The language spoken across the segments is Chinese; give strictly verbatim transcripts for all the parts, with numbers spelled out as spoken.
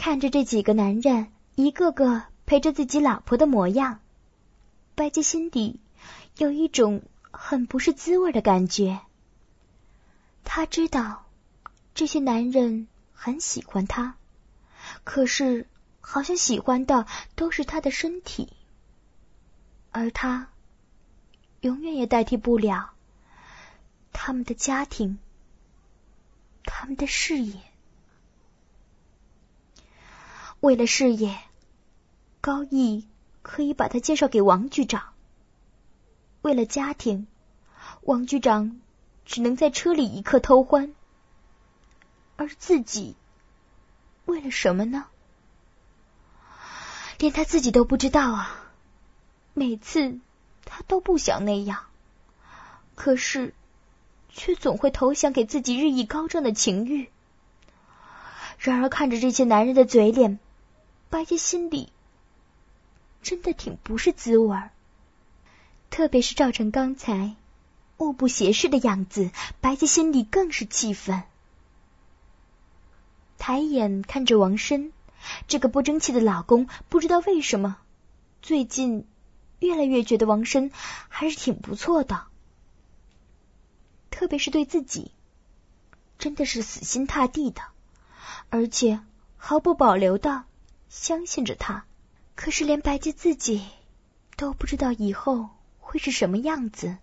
看着这几个男人一个个陪着自己老婆的模样，白洁心底有一种很不是滋味的感觉。他知道这些男人很喜欢他，可是好像喜欢的都是他的身体，而他永远也代替不了他们的家庭，他们的事业。为了事业，高毅可以把他介绍给王局长；为了家庭，王局长只能在车里一刻偷欢。而自己为了什么呢？连他自己都不知道啊。每次他都不想那样，可是却总会投降给自己日益高涨的情欲。然而看着这些男人的嘴脸，白洁心里真的挺不是滋味儿。特别是照成刚才目不斜视的样子，白洁心里更是气愤。抬眼看着王申，这个不争气的老公，不知道为什么最近越来越觉得王申还是挺不错的，特别是对自己真的是死心塌地的，而且毫不保留的相信着他。可是连白洁自己都不知道以后会是什么样子，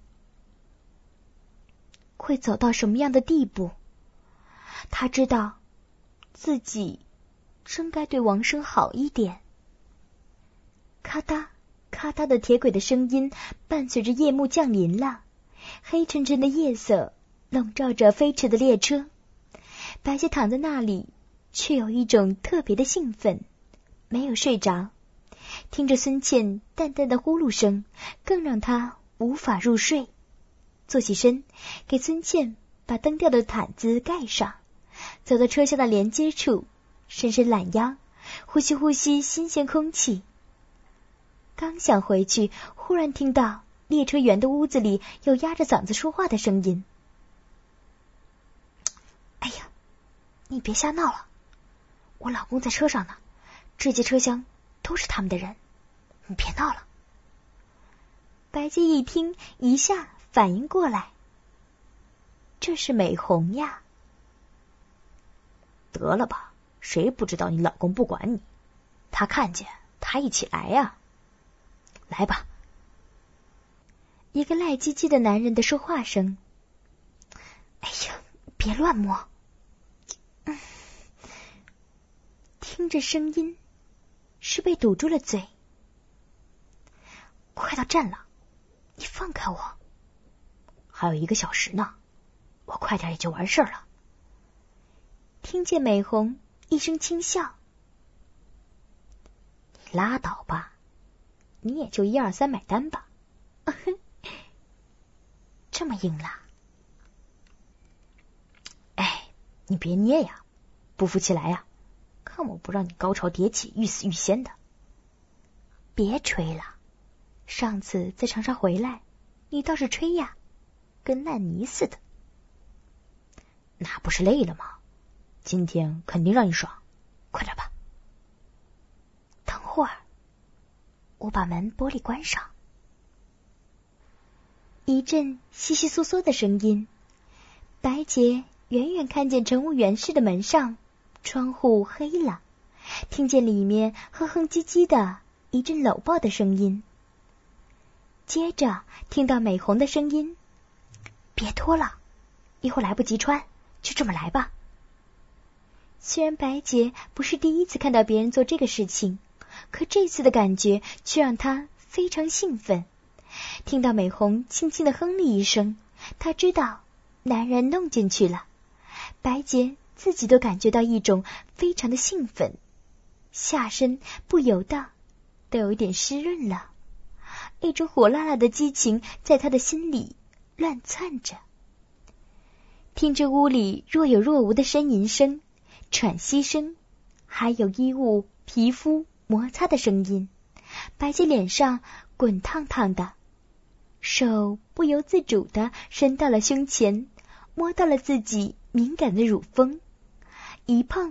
会走到什么样的地步。他知道自己真该对王生好一点。咔嗒咔嗒的铁轨的声音伴随着夜幕降临了，黑沉沉的夜色笼罩着飞驰的列车。白洁躺在那里，却有一种特别的兴奋，没有睡着。听着孙茜淡淡的呼噜声，更让她无法入睡。坐起身，给孙茜把蹬掉的毯子盖上，走到车厢的连接处，伸伸懒腰，呼吸呼吸新鲜空气。刚想回去，忽然听到列车员的屋子里有压着嗓子说话的声音。哎呀，你别瞎闹了，我老公在车上呢，这节车厢都是他们的人，你别闹了。白洁一听，一下反应过来，这是美红呀。 得了吧，谁不知道你老公不管你，他看见他一起来呀。来吧。 一个赖唧唧的男人的说话声。哎呀，别乱摸。嗯，听着声音是被堵住了嘴。快到站了，你放开我。 还有一个小时呢，我快点也就完事儿了。 听见美红一声轻笑。 你拉倒吧，你也就一二三买单吧。 这么硬啦？ 哎，你别捏呀，不服气来呀，看我不让你高潮迭起，欲死欲仙的。 别吹了，上次在长沙回来，你倒是吹呀，跟烂泥似的。 那不是累了吗？今天肯定让你爽，快点吧。 等会儿，我把门玻璃关上。一阵窸窸窣窣的声音，白洁远远看见乘务员室的门上窗户黑了，听见里面哼哼唧唧的一阵搂抱的声音。接着听到美红的声音：别脱了，一会儿来不及穿，就这么来吧。虽然白洁不是第一次看到别人做这个事情，可这次的感觉却让她非常兴奋。听到美红轻轻的哼了一声，她知道男人弄进去了。白洁自己都感觉到一种非常的兴奋，下身不由得都有一点湿润了，一种火辣辣的激情在她的心里乱窜着。听着屋里若有若无的呻吟声、喘息声，还有衣物皮肤摩擦的声音，白洁脸上滚烫烫的，手不由自主地伸到了胸前，摸到了自己敏感的乳峰，一碰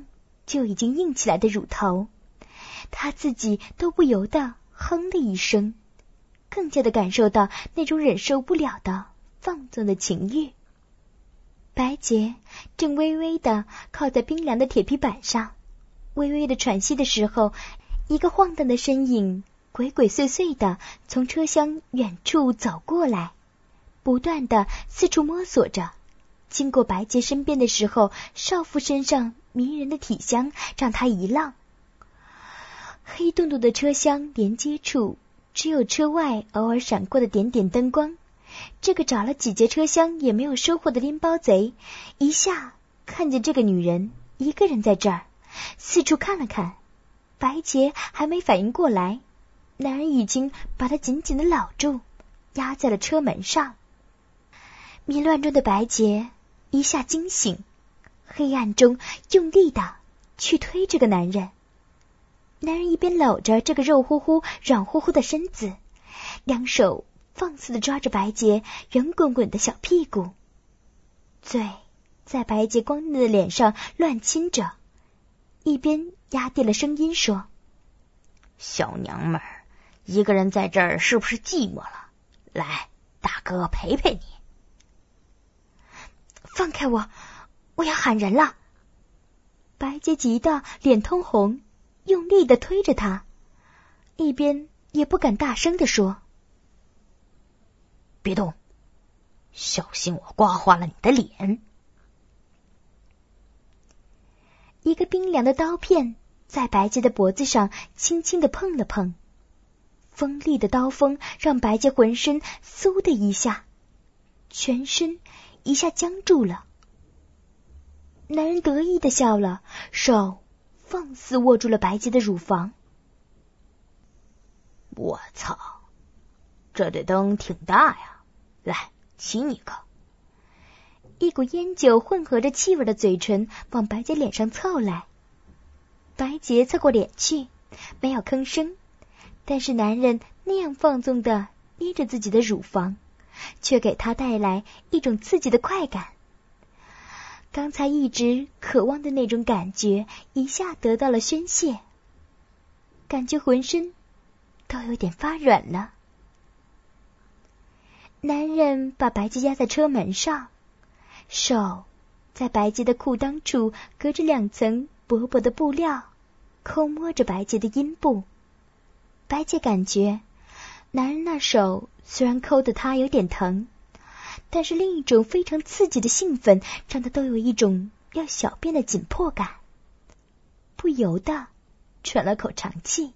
就已经硬起来的乳头，他自己都不由得哼了一声，更加的感受到那种忍受不了的放纵的情欲。白洁正微微的靠在冰凉的铁皮板上，微微的喘息的时候，一个晃荡的身影鬼鬼祟祟的从车厢远处走过来，不断的四处摸索着。经过白洁身边的时候，少妇身上迷人的体香让他一愣。黑洞洞的车厢连接处，只有车外偶尔闪过的点点灯光。这个找了几节车厢也没有收获的拎包贼，一下看见这个女人一个人在这儿，四处看了看。白洁还没反应过来，男人已经把她紧紧地搂住，压在了车门上。迷乱中的白洁一下惊醒，黑暗中用力的去推这个男人。男人一边搂着这个肉乎乎软乎乎的身子，两手放肆地抓着白洁圆滚滚的小屁股，嘴在白洁光嫩的脸上乱亲着，一边压低了声音说： 小娘们儿，一个人在这儿是不是寂寞了？来，大哥陪陪你。 放开我，我要喊人了。白洁急得脸通红，用力地推着他，一边也不敢大声地说： 别动，小心我刮花了你的脸。 一个冰凉的刀片在白洁的脖子上轻轻地碰了碰，锋利的刀锋让白洁浑身嗖的一下，全身一下僵住了。男人得意地笑了，手放肆握住了白洁的乳房。 我操，这对灯挺大呀，来亲一个。 一股烟酒混合着气味的嘴唇往白洁脸上凑来，白洁侧过脸去，没有吭声，但是男人那样放纵地捏着自己的乳房，却给他带来一种刺激的快感。刚才一直渴望的那种感觉一下得到了宣泄，感觉浑身都有点发软了。男人把白洁压在车门上，手在白洁的裤裆处隔着两层薄薄的布料抠摸着白洁的阴部。白洁感觉男人那手虽然抠得她有点疼，但是另一种非常刺激的兴奋让她都有一种要小便的紧迫感，不由得喘了口长气。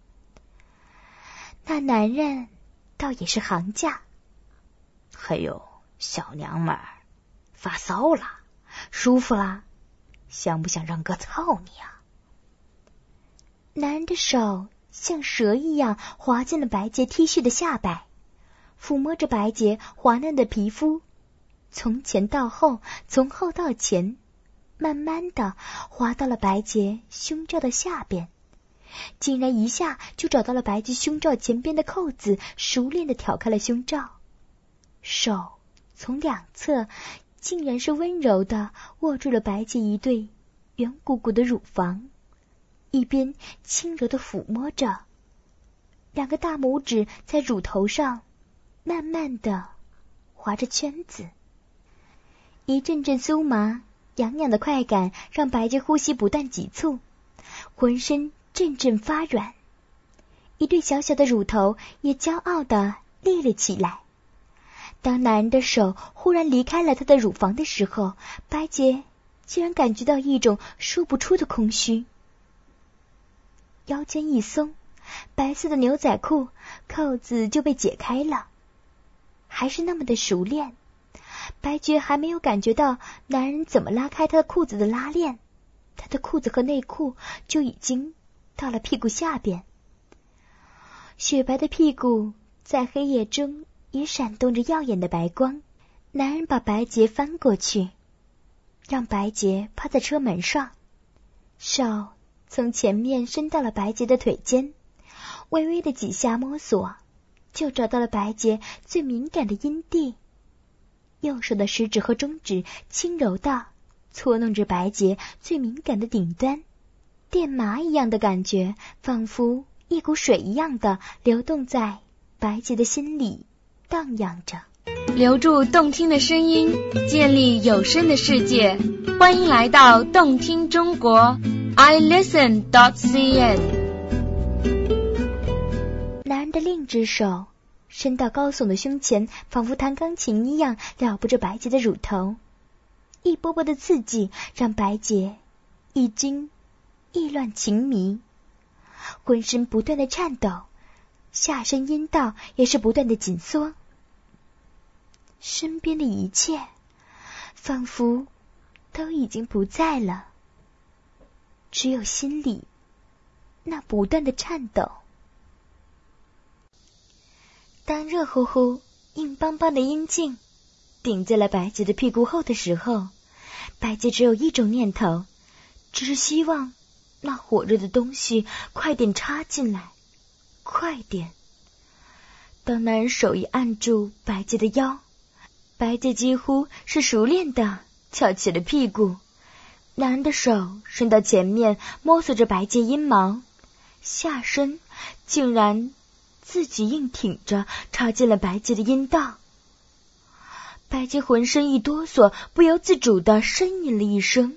那男人倒也是行家。 还有小娘们儿，发骚了，舒服啦，想不想让哥操你啊？ 男人的手像蛇一样滑进了白洁 T 恤的下摆，抚摸着白洁滑嫩的皮肤，从前到后，从后到前，慢慢的滑到了白洁胸罩的下边，竟然一下就找到了白洁胸罩前边的扣子，熟练的挑开了胸罩，手从两侧竟然是温柔的握住了白洁一对圆鼓鼓的乳房，一边轻柔的抚摸着，两个大拇指在乳头上慢慢的划着圈子。一阵阵酥麻痒痒的快感让白洁呼吸不断急促，浑身阵阵发软，一对小小的乳头也骄傲的立了起来。当男人的手忽然离开了她的乳房的时候，白洁竟然感觉到一种说不出的空虚。腰间一松，白色的牛仔裤扣子就被解开了，还是那么的熟练。白洁还没有感觉到男人怎么拉开她裤子的拉链，她的裤子和内裤就已经到了屁股下边。雪白的屁股在黑夜中也闪动着耀眼的白光。男人把白洁翻过去，让白洁趴在车门上，手从前面伸到了白洁的腿间，微微的几下摸索，就找到了白洁最敏感的阴蒂。右手的食指和中指轻柔地搓弄着白洁最敏感的顶端， 电麻一样的感觉，仿佛一股水一样的流动在白洁的心里，荡漾着。 留住动听的声音，建立有声的世界。欢迎来到动听中国 i listen dot c n。 男人的另一只手伸到高耸的胸前，仿佛弹钢琴一样撩拨着白洁的乳头，一波波的刺激让白洁一惊意乱情迷，浑身不断的颤抖，下身阴道也是不断的紧缩，身边的一切仿佛都已经不在了，只有心里那不断的颤抖。当热乎乎硬邦邦的阴茎顶在了白洁的屁股后的时候，白洁只有一种念头，只是希望那火热的东西快点插进来，快点。当男人手一按住白洁的腰，白洁几乎是熟练的翘起了屁股，男人的手伸到前面摸索着白洁阴毛，下身竟然自己硬挺着插进了白洁的阴道。白洁浑身一哆嗦，不由自主地呻吟了一声。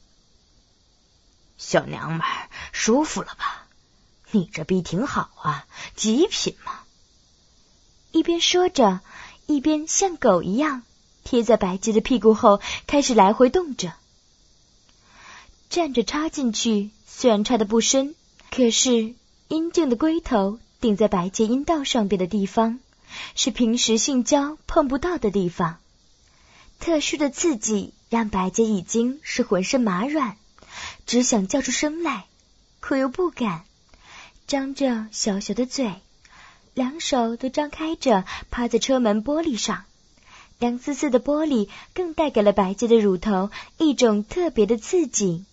小娘们儿，舒服了吧？你这逼挺好啊，极品嘛。 一边说着，一边像狗一样贴在白洁的屁股后开始来回动着。站着插进去，虽然插得不深，可是阴茎的龟头顶在白洁阴道上边的地方，是平时性交碰不到的地方。特殊的刺激让白洁已经是浑身麻软，只想叫出声来，可又不敢，张着小小的嘴，两手都张开着趴在车门玻璃上，凉丝丝的玻璃更带给了白洁的乳头一种特别的刺激。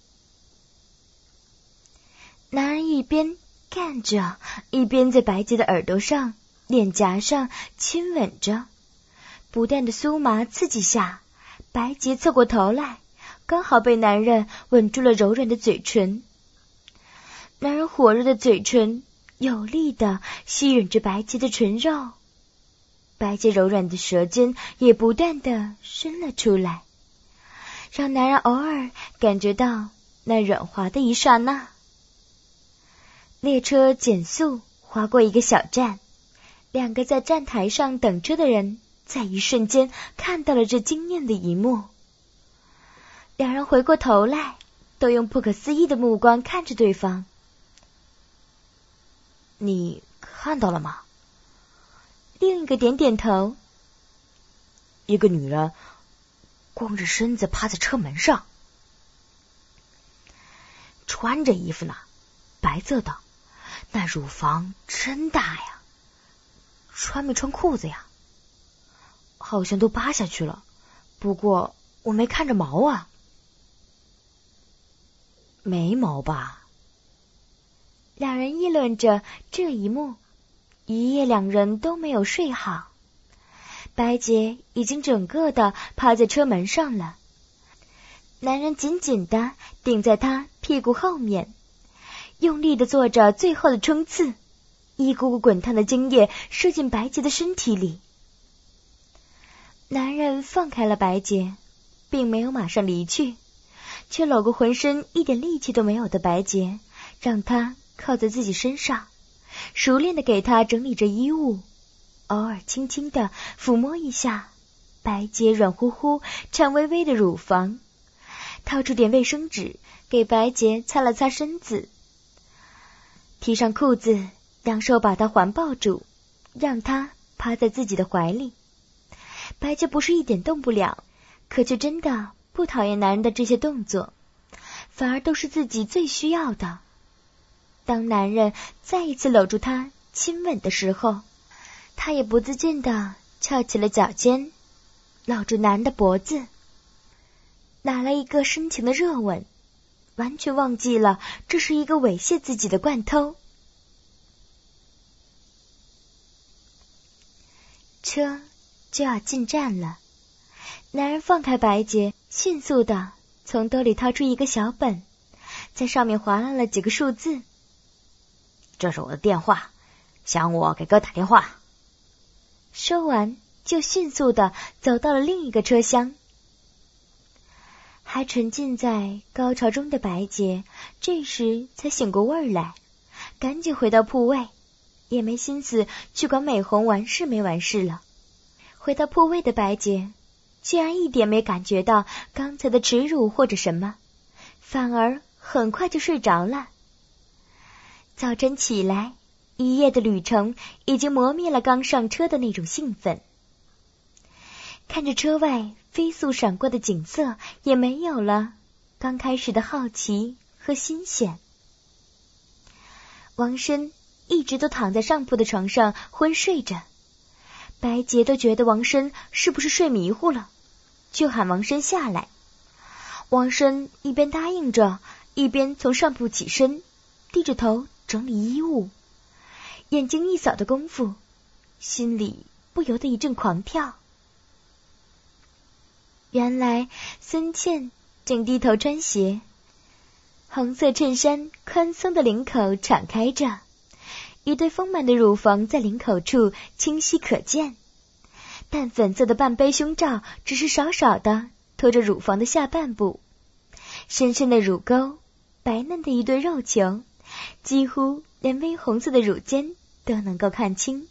男人一边干着，一边在白洁的耳朵上、脸颊上亲吻着，不断的酥麻刺激下，白洁侧过头来，刚好被男人吻住了柔软的嘴唇。男人火热的嘴唇有力地吸吮着白洁的唇肉，白洁柔软的舌尖也不断地伸了出来，让男人偶尔感觉到那软滑的一刹那。列车减速划过一个小站，两个在站台上等车的人在一瞬间看到了这惊艳的一幕。两人回过头来，都用不可思议的目光看着对方。 你看到了吗？ 另一个点点头。 一个女人光着身子趴在车门上，穿着衣服呢，白色的，那乳房真大呀。穿没穿裤子呀？好像都扒下去了，不过我没看着毛啊。没毛吧？ 两人议论着这一幕，一夜两人都没有睡好。白洁已经整个的趴在车门上了，男人紧紧的顶在她屁股后面，用力的做着最后的冲刺，一股股滚烫的精液射进白洁的身体里。男人放开了白洁，并没有马上离去，却搂过浑身一点力气都没有的白洁，让她靠在自己身上，熟练的给她整理着衣物，偶尔轻轻的抚摸一下白洁软乎乎、颤巍巍的乳房，掏出点卫生纸给白洁擦了擦身子，提上裤子，两手把她环抱住，让她趴在自己的怀里。白洁不是一点动不了，可却真的不讨厌男人的这些动作，反而都是自己最需要的。当男人再一次搂住她亲吻的时候，她也不自禁地翘起了脚尖，搂住男人的脖子，来了一个深情的热吻，完全忘记了这是一个猥亵自己的惯偷。车就要进站了，男人放开白洁，迅速的从兜里掏出一个小本， 在上面划拉了几个数字。 这是我的电话，想我给哥打电话。 说完就迅速地走到了另一个车厢。还沉浸在高潮中的白洁这时才醒过味儿来，赶紧回到铺位，也没心思去管美红完事没完事了。回到铺位的白洁居然一点没感觉到刚才的耻辱或者什么，反而很快就睡着了。早晨起来，一夜的旅程已经磨灭了刚上车的那种兴奋。看着车外飞速闪过的景色，也没有了刚开始的好奇和新鲜。王申一直都躺在上铺的床上昏睡着，白洁都觉得王申是不是睡迷糊了，就喊王申下来。王申一边答应着，一边从上铺起身，低着头整理衣物。眼睛一扫的功夫，心里不由得一阵狂跳。原来孙茜正低头穿鞋，红色衬衫宽松的领口敞开着，一对丰满的乳房在领口处清晰可见，淡粉色的半杯胸罩只是少少的托着乳房的下半部，深深的乳沟，白嫩的一对肉球，几乎连微红色的乳尖都能够看清。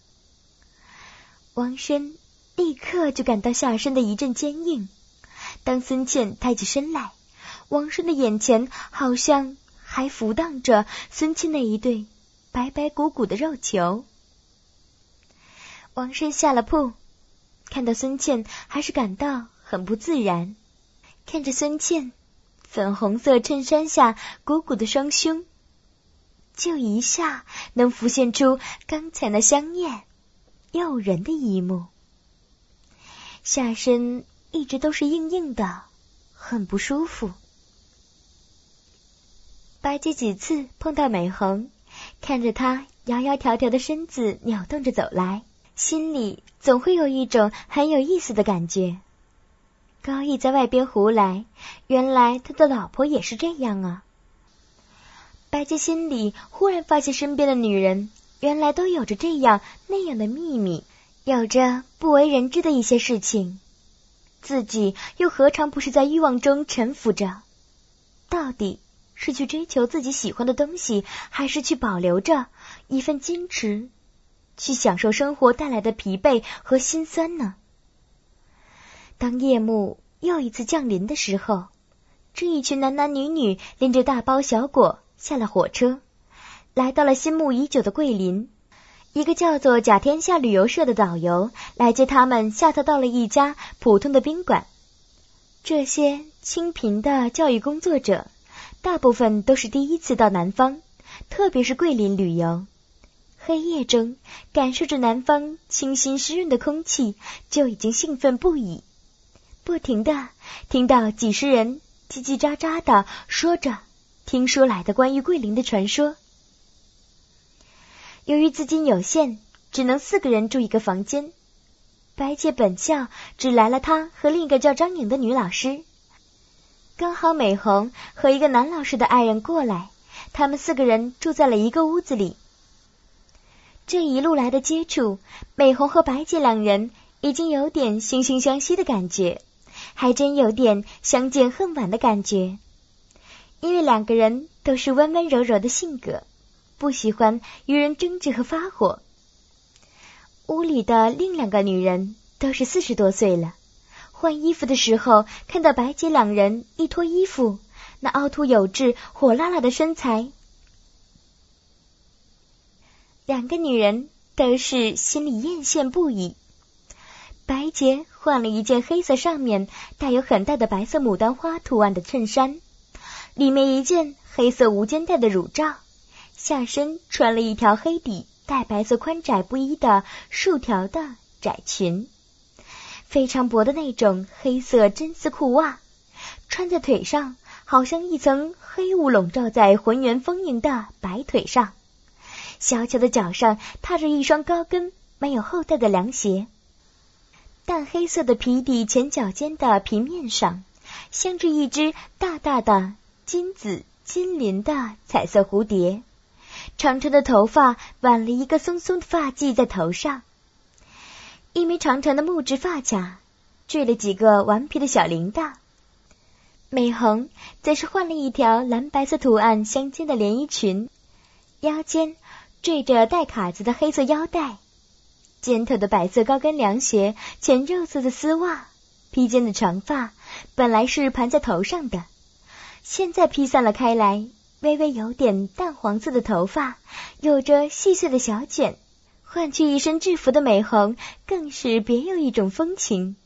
王申立刻就感到下身的一阵坚硬，当孙茜抬起身来，王申的眼前好像还浮荡着孙茜那一对白白鼓鼓的肉球。王申下了铺，看到孙茜还是感到很不自然，看着孙茜粉红色衬衫下鼓鼓的双胸，就一下能浮现出刚才那香艳诱人的一幕。下身一直都是硬硬的，很不舒服。白洁几次碰到美红，看着她窈窈窕窕的身子扭动着走来，心里总会有一种很有意思的感觉。高逸在外边胡来，原来他的老婆也是这样啊。白洁心里忽然发现身边的女人原来都有着这样那样的秘密，有着不为人知的一些事情，自己又何尝不是在欲望中沉浮着？到底是去追求自己喜欢的东西，还是去保留着一份矜持，去享受生活带来的疲惫和心酸呢？当夜幕又一次降临的时候，这一群男男女女拎着大包小裹下了火车，来到了心慕已久的桂林。一个叫做甲天下旅游社的导游来接他们下榻到了一家普通的宾馆。这些清贫的教育工作者大部分都是第一次到南方，特别是桂林旅游。黑夜中感受着南方清新湿润的空气，就已经兴奋不已，不停地听到几十人叽叽喳喳地说着听说来的关于桂林的传说。由于资金有限，只能四个人住一个房间。白洁本校只来了她和另一个叫张颖的女老师，刚好美红和一个男老师的爱人过来，他们四个人住在了一个屋子里。这一路来的接触，美红和白洁两人已经有点惺惺相惜的感觉，还真有点相见恨晚的感觉。因为两个人都是温温柔柔的性格，不喜欢与人争执和发火。屋里的另两个女人都是四十多岁了，换衣服的时候看到白洁两人一脱衣服，那凹凸有致火辣辣的身材，两个女人都是心里艳羡不已。白洁换了一件黑色上面带有很大的白色牡丹花图案的衬衫，里面一件黑色无肩带的乳罩，下身穿了一条黑底带白色宽窄不一的竖条的窄裙，非常薄的那种黑色真丝裤袜，穿在腿上好像一层黑雾笼罩在浑圆丰盈的白腿上。小巧的脚上踏着一双高跟没有后带的凉鞋，淡黑色的皮底前脚尖的皮面上镶着一只大大的金紫金鳞的彩色蝴蝶，长长的头发挽了一个松松的发髻在头上，一枚长长的木质发卡缀了几个顽皮的小铃铛。美红则是换了一条蓝白色图案相间的连衣裙，腰间缀着带卡子的黑色腰带，尖头的白色高跟凉鞋，浅肉色的丝袜，披肩的长发本来是盘在头上的，现在披散了开来，微微有点淡黄色的头发有着细碎的小卷，换去一身制服的美红更是别有一种风情。